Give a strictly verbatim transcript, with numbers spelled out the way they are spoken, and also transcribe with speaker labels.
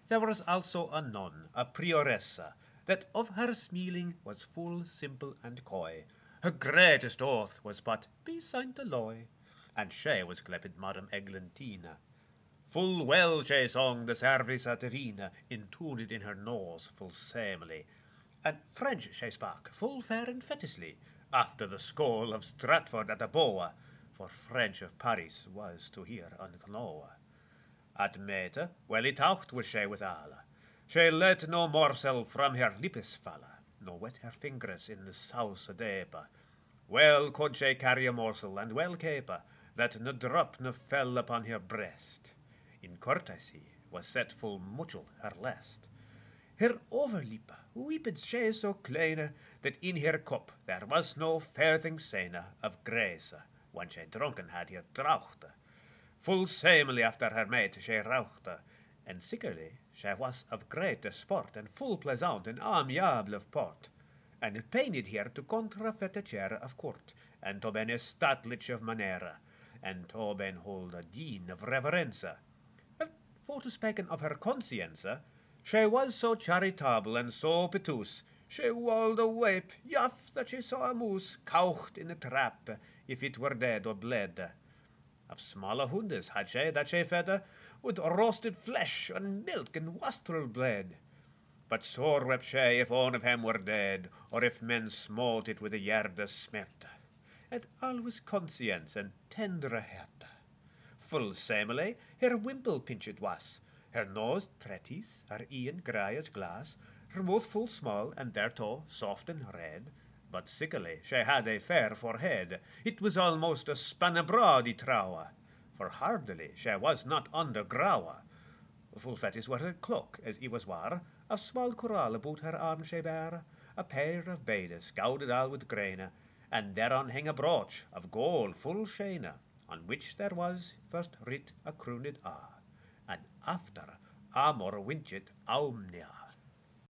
Speaker 1: There was also a nun, a prioressa, that of her smealing was full simple and coy. Her greatest oath was but, Be Saint Aloy, and she was cleped Madam Eglantina. Full well she sung the service at Divina, intuned in her nose full samely, and French she spake full fair and fetisly, after the school of Stratford at Aboa, for French of Paris was to hear unknowa. At mete, well it out was she with alla. She let no morsel from her lippes falla, no wet her fingers in the sauce deba. Well could she carry a morsel, and well caper, that no drop no fell upon her breast. In courtesy was set full muchel her lest. Her overlip weeped she so kleine, that in her cup there was no fair thing saner of grace, when she drunken had her draughte. Full samely after her mate she rauchte, and sickerly she was of great sport, and full pleasant and amiable of port, and painted here to contrafettere of court, and to ben statlich of manera, and to ben hold a dean of reverence. But for to speaken of her conscience, she was so charitable and so petous, she walled a wape, yaff that she saw a moose couched in a trap, if it were dead or bled. Of smaller hundes had she that she fed, with roasted flesh and milk and wastrel blade. But sore wept she if one of them were dead, or if men smote it with a yard of smert. And always conscience and tender heart. Full samely her wimple pinched was, her nose tretis, her eyen gray as glass, her mouth full small, and thereto soft and red. But sickly she had a fair forehead, it was almost a span abroad, I trowe, for hardly she was not under growe. Full fettis was her cloak, as he was war, a small coral about her arm she bare, a pair of baides gowded all with graine, and thereon hang a brooch of gold full shine, on which there was first writ a crowned A, and after Amor vincit omnia.